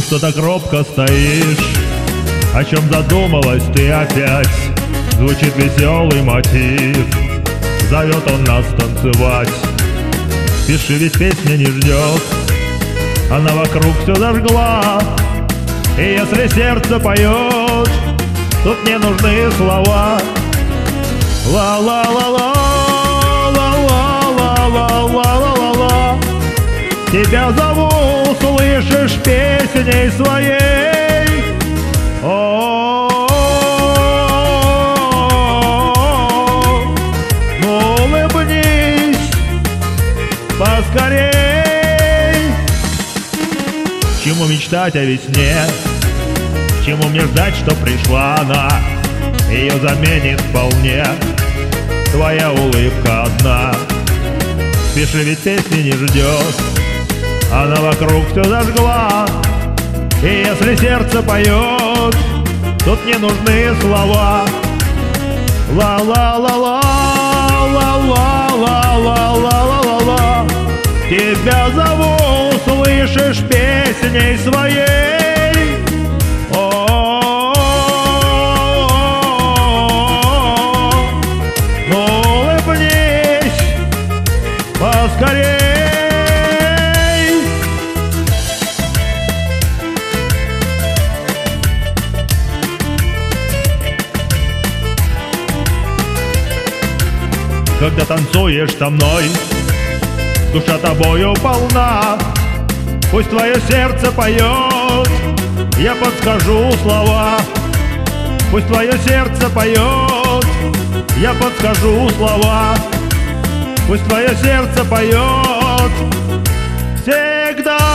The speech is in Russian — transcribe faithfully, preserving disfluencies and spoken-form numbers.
что так робко стоишь? О чем задумалась ты опять? Звучит веселый мотив, зовет он нас танцевать. Спеши, ведь песня не ждет, она вокруг все зажгла. И если сердце поет, тут не нужны слова. Ла-ла-ла-ла, ла-ла-ла-ла-ла-ла-ла-ла. Тебя зову, слышишь, песней своей. О-о-о, ну улыбнись поскорей. Чему мечтать о весне? Чему мне ждать, что пришла она? Ее заменит вполне твоя улыбка одна. Спеши, ведь песни не ждет, она вокруг все зажгла. И если сердце поет, тут не нужны слова. Ла-ла-ла-ла, ла-ла-ла-ла-ла-ла-ла-ла. Тебя зову, слышишь, песней своей. О-о-о, ну улыбнись поскорей. Когда танцуешь со мной, душа тобою полна. Пусть твое сердце поет, я подскажу слова. Пусть твое сердце поет, я подскажу слова. Пусть твое сердце поет всегда.